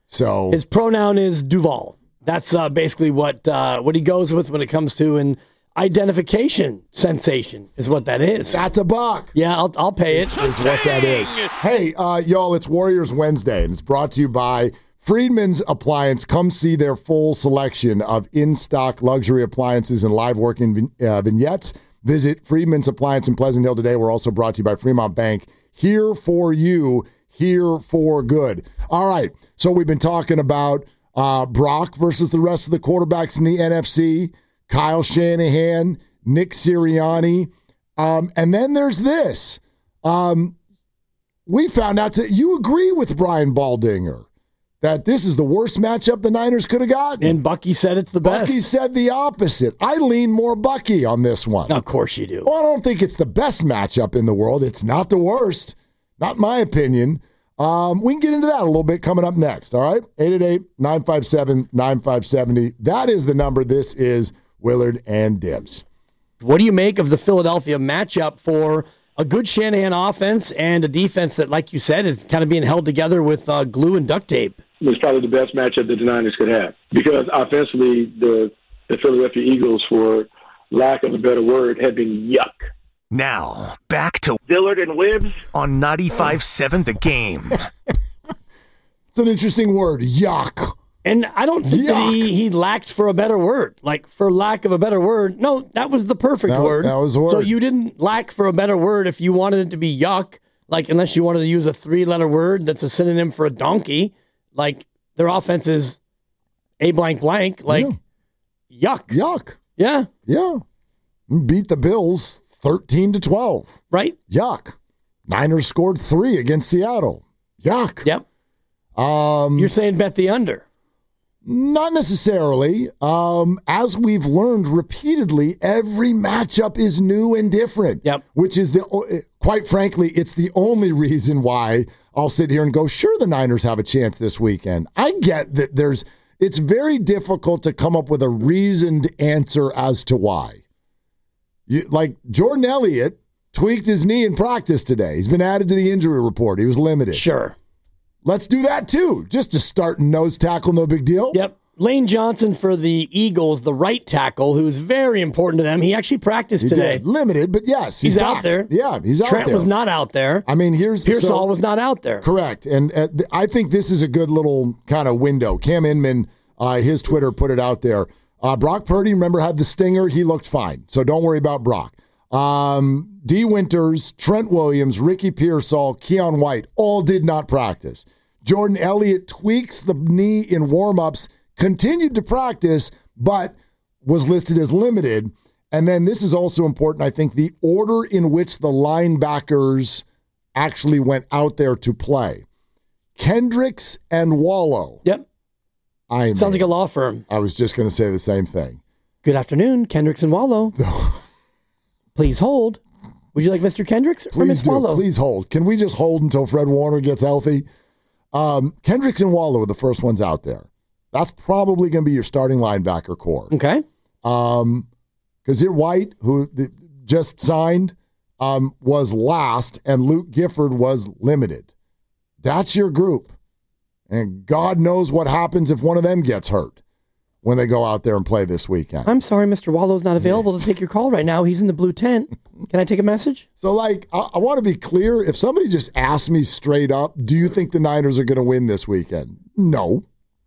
So His pronoun is Duval. That's uh, basically what uh, what he goes with when it comes to an identification sensation is what that is. that's a buck. Yeah, I'll, I'll pay it. Is what that is. Hey, uh, y'all, it's Warriors Wednesday, and it's brought to you by Friedman's Appliance. Come see their full selection of in-stock luxury appliances and live working vin- uh, vignettes. Visit Friedman's Appliance in Pleasant Hill today. We're also brought to you by Fremont Bank. Here for you, here for good. All right, so we've been talking about uh, Brock versus the rest of the quarterbacks in the N F C, Kyle Shanahan, Nick Sirianni, um, and then there's this. Um, we found out that you agree with Brian Baldinger that this is the worst matchup the Niners could have gotten. And Bucky said it's the best. Bucky said the opposite. I lean more Bucky on this one. Of course you do. Well, I don't think it's the best matchup in the world. It's not the worst. Not in my opinion. Um, we can get into that a little bit coming up next, all right? eight eight eight, nine five seven, nine five seven zero. That is the number. This is Willard and Dibs. What do you make of the Philadelphia matchup for a good Shanahan offense and a defense that, like you said, is kind of being held together with uh, glue and duct tape? was probably the best matchup that the Niners could have because offensively, the the Philadelphia Eagles, for lack of a better word, have been yuck. Now, back to Dillard and Wibbs. on ninety-five point seven The Game. It's an interesting word, yuck. And I don't think that Yuck. he, he lacked for a better word. Like, for lack of a better word, no, that was the perfect That- word. that was the word. So you didn't lack for a better word if you wanted it to be yuck. Like, unless you wanted to use a three-letter word that's a synonym for a donkey. Like, their offense is a blank blank. Like, yuck. Yuck. Yeah, Yeah. Beat the Bills thirteen to twelve. right? Yuck. Niners scored three against Seattle. Yuck. Yep. Um, You're saying bet the under. Not necessarily. Um, as we've learned repeatedly, every matchup is new and different. Yep. Which is the, quite frankly, it's the only reason why I'll sit here and go, sure, the Niners have a chance this weekend. I get that there's, it's very difficult to come up with a reasoned answer as to why. You, like Jordan Elliott tweaked his knee in practice today. He's been added to the injury report. He was limited. Sure. Let's do that too. Just to start nose tackle, no big deal. Yep. Lane Johnson for the Eagles, the right tackle, who's very important to them. He actually practiced He today. did. Limited, but yes, he's, He's out back. there. Yeah, he's out Trent there. was not out there. I mean, here's Pearsall so- was not out there. Correct, and uh, th- I think this is a good little kind of window. Cam Inman, uh, his Twitter put it out there. Uh, Brock Purdy, remember, had the stinger. He looked fine, so don't worry about Brock. Um, D. Winters, Trent Williams, Ricky Pearsall, Keon White all did not practice. Jordan Elliott tweaks the knee in warmups, continued to practice, but was listed as limited. And then this is also important, I think, the order in which the linebackers actually went out there to play. Kendricks and Wallow. Yep. I Sounds like a law firm. I was just going to say the same thing. Good afternoon, Kendricks and Wallow. Please hold. Would you like Mister Kendricks or Please Miss do. Wallow? Please hold. Can we just hold until Fred Warner gets healthy? Um, Kendricks and Wallow are the first ones out there. That's probably going to be your starting linebacker core. Okay. Um, because here White, who the, just signed, um, was last, and Luke Gifford was limited. That's your group. And God knows what happens if one of them gets hurt when they go out there and play this weekend. I'm sorry, Mister Wallow's not available to take your call right now. He's in the blue tent. Can I take a message? So, like, I, I want to be clear. If somebody just asked me straight up, do you think the Niners are going to win this weekend? No.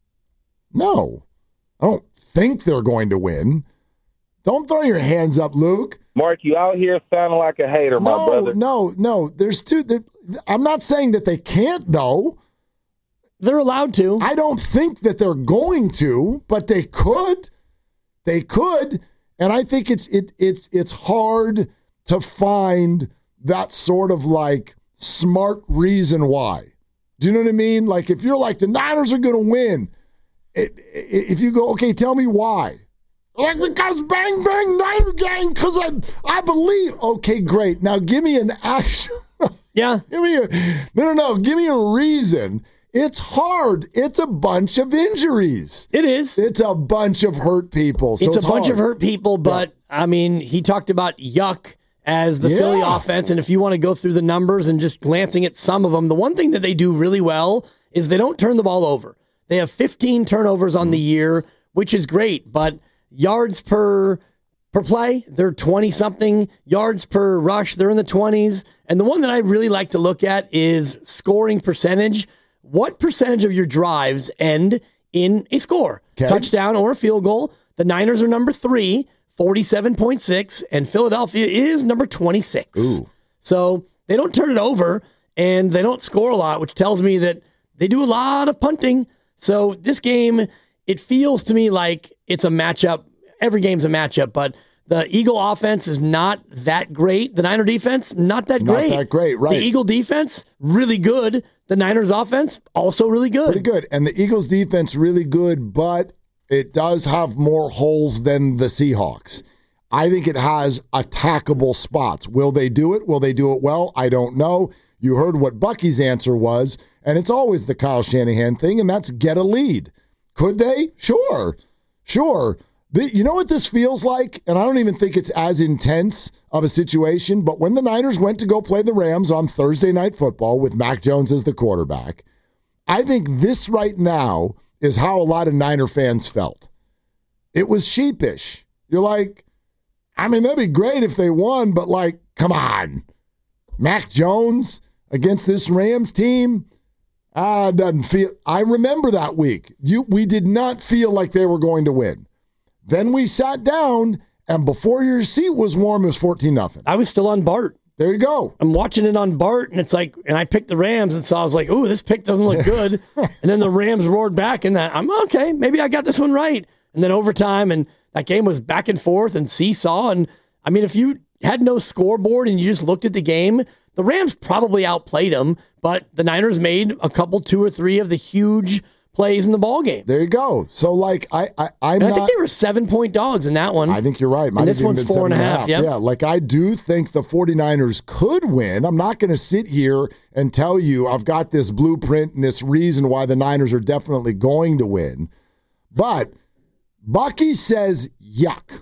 No. I don't think they're going to win. Don't throw your hands up, Luke. Mark, you out here sounding like a hater, my No, brother. no, no. There's two. There, I'm not saying that they can't, though. They're allowed to. I don't think that they're going to, but they could. They could. And I think it's it it's it's hard to find that sort of like smart reason why. Do you know what I mean? Like if you're like the Niners are going to win, it, it, if you go, okay, tell me why. Like because bang bang Niner gang, because I I believe. Okay, great. Now give me an action. Yeah. Give me a no no no. Give me a reason. It's hard. It's a bunch of injuries. It is. It's a bunch of hurt people. So it's, it's a bunch hard. of hurt people, but yeah. I mean, he talked about yuck as the Yeah. Philly offense. And if you want to go through the numbers and just glancing at some of them, the one thing that they do really well is they don't turn the ball over. They have fifteen turnovers on the year, which is great, but yards per per play, they're twenty something. Yards per rush, they're in the twenties. And the one that I really like to look at is scoring percentage. What percentage of your drives end in a score? Okay. Touchdown or a field goal. The Niners are number three, forty-seven point six, and Philadelphia is number twenty-six. Ooh. So they don't turn it over, and they don't score a lot, which tells me that they do a lot of punting. So this game, it feels to me like it's a matchup. Every game's a matchup, but the Eagle offense is not that great. The Niner defense, not that Not great. that great, right. The Eagle defense, really good. The Niners offense, also really good. Pretty good. And the Eagles defense, really good, but it does have more holes than the Seahawks. I think it has attackable spots. Will they do it? Will they do it well? I don't know. You heard what Bucky's answer was, and it's always the Kyle Shanahan thing, and that's get a lead. Could they? Sure. Sure. The, you know what this feels like? And I don't even think it's as intense of a situation, but when the Niners went to go play the Rams on Thursday Night Football with Mac Jones as the quarterback, I think this right now is how a lot of Niner fans felt. It was sheepish. You're like, I mean, that'd be great if they won, but like, come on. Mac Jones against this Rams team? Ah, doesn't feel. I remember that week. You, we did not feel like they were going to win. Then we sat down, and before your seat was warm, it was fourteen nothing. I was still on Bart. There you go. I'm watching it on Bart, and it's like, and I picked the Rams, and so I was like, ooh, this pick doesn't look good. And then the Rams roared back, and that I'm okay. Maybe I got this one right. And then overtime, and that game was back and forth and seesaw. And I mean, if you had no scoreboard and you just looked at the game, the Rams probably outplayed them, but the Niners made a couple, two or three of the huge plays in the ball game. There you go. So, like, I, I, I'm and I not. think they were seven-point dogs in that one. I think you're right. Might and this have one's been four and a half. half. Yep. Yeah, like I do think the 49ers could win. I'm not going to sit here and tell you I've got this blueprint and this reason why the Niners are definitely going to win. But Bucky says, yuck.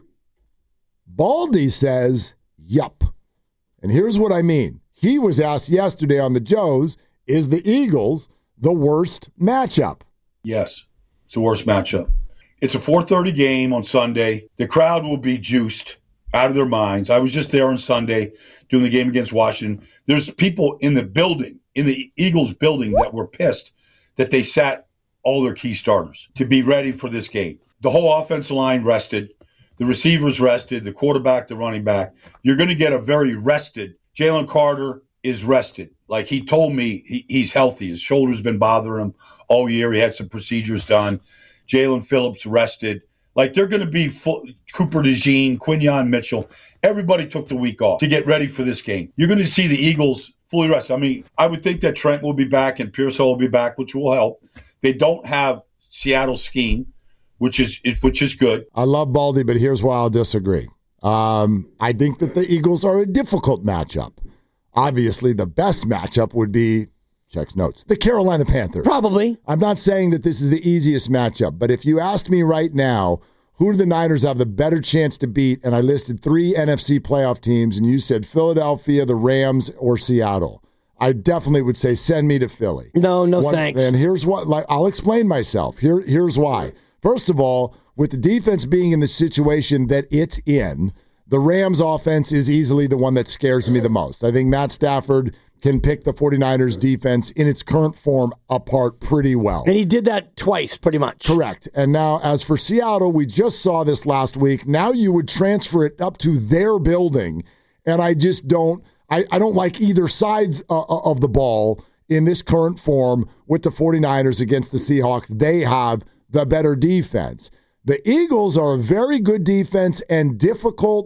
Baldy says, yup. And here's what I mean. He was asked yesterday on the Joes, is the Eagles the worst matchup? Yes, it's the worst matchup. It's a four thirty game on Sunday. The crowd will be juiced out of their minds. I was just there on Sunday doing the game against Washington. There's people in the building, in the Eagles building, that were pissed that they sat all their key starters to be ready for this game. The whole offensive line rested. The receivers rested. The quarterback, the running back. You're going to get a very rested. Jalen Carter is rested. Like he told me, he, he's healthy. His shoulder's been bothering him all year. He had some procedures done. Jalen Phillips rested. Like they're going to be full, Cooper DeJean, Quinyon Mitchell. Everybody took the week off to get ready for this game. You're going to see the Eagles fully rested. I mean, I would think that Trent will be back and Pearsall will be back, which will help. They don't have Seattle's scheme, which is which is good. I love Baldy, but here's why I'll disagree. Um, I think that the Eagles are a difficult matchup. Obviously, the best matchup would be, checks notes, the Carolina Panthers. Probably. I'm not saying that this is the easiest matchup, but if you asked me right now, who do the Niners have the better chance to beat, and I listed three N F C playoff teams, and you said Philadelphia, the Rams, or Seattle, I definitely would say send me to Philly. No, no One, thanks. And here's what, like, I'll explain myself. Here, here's why. First of all, with the defense being in the situation that it's in, the Rams offense is easily the one that scares me the most. I think Matt Stafford can pick the 49ers defense in its current form apart pretty well. And he did that twice, pretty much. Correct. And now, as for Seattle, we just saw this last week. Now you would transfer it up to their building, and I just don't I, I don't like either sides uh, of the ball in this current form with the 49ers against the Seahawks. They have the better defense. The Eagles are a very good defense and difficult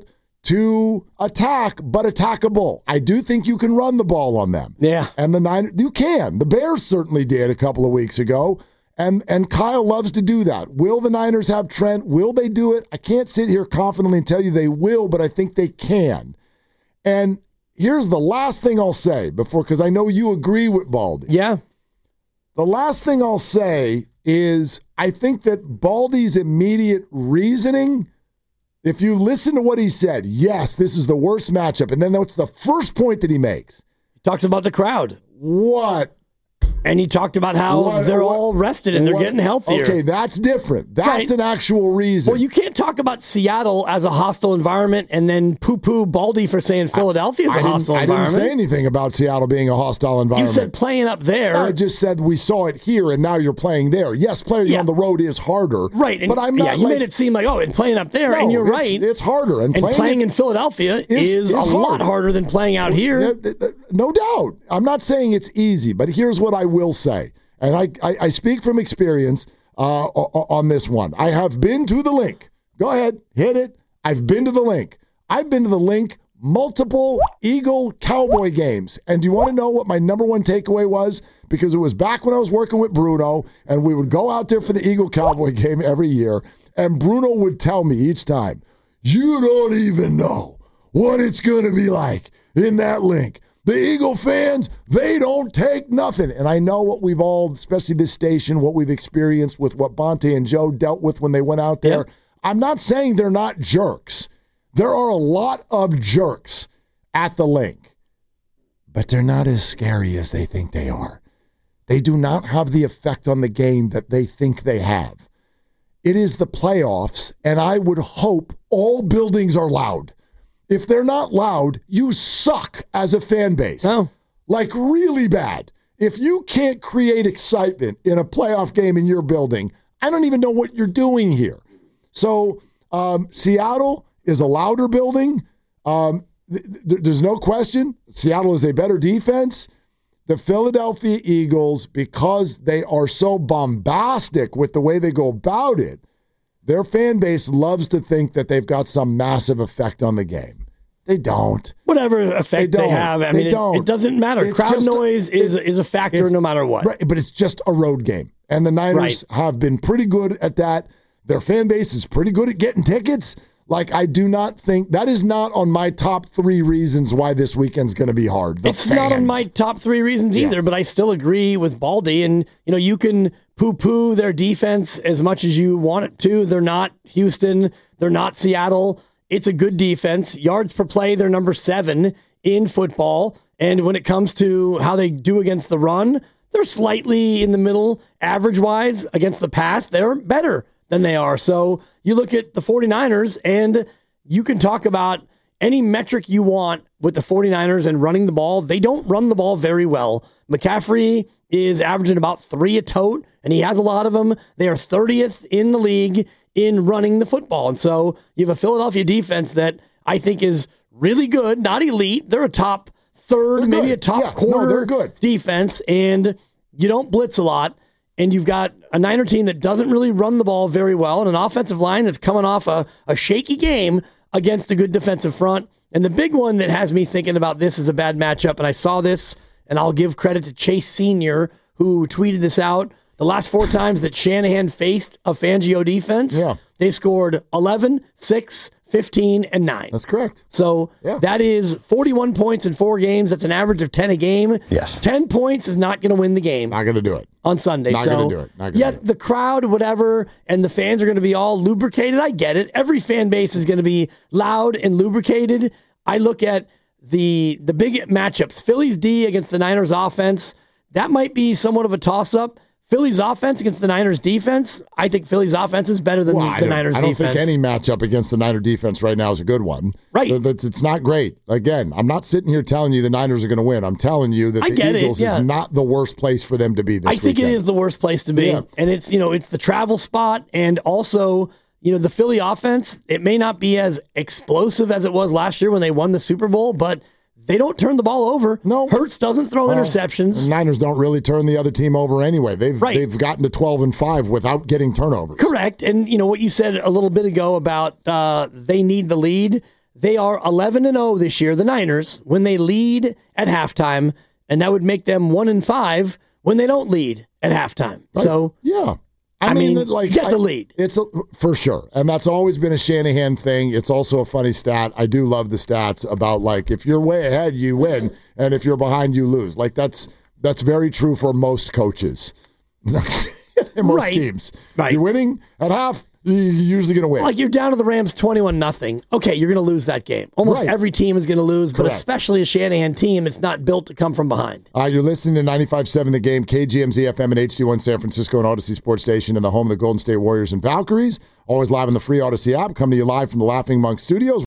to attack, but attackable. I do think you can run the ball on them. Yeah. And the Niners, you can. The Bears certainly did a couple of weeks ago, and, and Kyle loves to do that. Will the Niners have Trent? Will they do it? I can't sit here confidently and tell you they will, but I think they can. And here's the last thing I'll say before, because I know you agree with Baldy. Yeah. The last thing I'll say is I think that Baldy's immediate reasoning, if you listen to what he said, yes, this is the worst matchup. And then that's the first point that he makes. He talks about the crowd. What? And he talked about how what, they're what, all rested and they're what, getting healthier. Okay, that's different. That's right. An actual reason. Well, you can't talk about Seattle as a hostile environment and then poo-poo Baldy for saying Philadelphia is a hostile I environment. I didn't say anything about Seattle being a hostile environment. You said playing up there. I just said we saw it here and now you're playing there. Yes, playing yeah. on the road is harder. Right. And, but I'm not yeah, you like, made it seem like, oh, and playing up there, no, and you're it's, right. It's harder. And, and playing, playing in Philadelphia is, is, is a hard. lot harder than playing out here. No doubt. I'm not saying it's easy, but here's what I will say. And I, I, I speak from experience uh, on this one. I have been to the link. Go ahead, hit it. I've been to the link. I've been to the link multiple Eagle Cowboy games. And do you want to know what my number one takeaway was? Because it was back when I was working with Bruno, and we would go out there for the Eagle Cowboy game every year, and Bruno would tell me each time, you don't even know what it's going to be like in that link. The Eagle fans, they don't take nothing. And I know what we've all, especially this station, what we've experienced with what Bonte and Joe dealt with when they went out there. Yep. I'm not saying they're not jerks. There are a lot of jerks at the link. But they're not as scary as they think they are. they do not have the effect on the game that they think they have. It is the playoffs, and I would hope all buildings are loud. If they're not loud, you suck as a fan base. Oh. Like really bad. If you can't create excitement in a playoff game in your building, I don't even know what you're doing here. So um, Seattle is a louder building. Um, th- th- there's no question. Seattle is a better defense. The Philadelphia Eagles, because they are so bombastic with the way they go about it, their fan base loves to think that they've got some massive effect on the game. They don't. Whatever effect they, they have, I they mean, don't. It, it doesn't matter. It's Crowd noise a, is is a factor no matter what. Right, but it's just a road game. And the Niners right. have been pretty good at that. Their fan base is pretty good at getting tickets. Like, I do not think that is not on my top three reasons why this weekend's going to be hard. The it's fans. not on my top three reasons either, yeah. but I still agree with Baldy. And, you know, you can poo-poo their defense as much as you want it to. They're not Houston. They're not Seattle. It's a good defense. Yards per play, they're number seven in football. And when it comes to how they do against the run, they're slightly in the middle, average-wise. Against the pass, they're better than they are. So you look at the 49ers, and you can talk about any metric you want with the 49ers and running the ball. They don't run the ball very well. McCaffrey is averaging about three a tote, and he has a lot of them. They are thirtieth in the league in running the football. And so you have a Philadelphia defense that I think is really good, not elite. They're a top third, they're maybe good. a top yeah, quarter no, they're good. defense, and you don't blitz a lot. And you've got a Niner team that doesn't really run the ball very well, and an offensive line that's coming off a, a shaky game against a good defensive front. And the big one that has me thinking about this is a bad matchup, and I saw this, and I'll give credit to Chase Senior, who tweeted this out. The last four times that Shanahan faced a Fangio defense, yeah. they scored eleven, six, fifteen, and nine. That's correct. So yeah. that is forty-one points in four games. That's an average of ten a game. Yes. ten points is not going to win the game. Not going to do it. On Sunday. Not so, going to do it. Not gonna yeah, do it. the crowd, whatever, and the fans are going to be all lubricated. I get it. Every fan base is going to be loud and lubricated. I look at the the big matchups. Philly's D against the Niners offense. That might be somewhat of a toss-up. Philly's offense against the Niners defense, I think Philly's offense is better than well, the Niners defense. I don't defense. think any matchup against the Niner defense right now is a good one. Right. It's, it's not great. Again, I'm not sitting here telling you the Niners are going to win. I'm telling you that I the Eagles it, yeah. is not the worst place for them to be this I think weekend. it is the worst place to be. Yeah. And it's, you know, it's the travel spot, and also, you know, the Philly offense, it may not be as explosive as it was last year when they won the Super Bowl, but they don't turn the ball over. No. Hurts doesn't throw well, interceptions. The Niners don't really turn the other team over anyway. They've right. they've gotten to twelve and five without getting turnovers. Correct. And you know what you said a little bit ago about uh, they need the lead. They are eleven and oh this year, the Niners, when they lead at halftime, and that would make them one and five when they don't lead at halftime. Right. So yeah. I, I mean, mean, like get the I, lead. It's a, for sure, and that's always been a Shanahan thing. It's also a funny stat. I do love the stats about like if you're way ahead, you win, and if you're behind, you lose. Like that's that's very true for most coaches, and most right. teams. Right, you're winning at half. You're usually going to win. Like you're down to the Rams twenty-one nothing. Okay, you're going to lose that game. Almost right. every team is going to lose, but Correct. especially a Shanahan team, it's not built to come from behind. Uh, you're listening to ninety-five point seven The Game, K G M Z F M and H D one San Francisco and Odyssey Sports Station, and the home of the Golden State Warriors and Valkyries. Always live on the free Odyssey app. Coming to you live from the Laughing Monk Studios.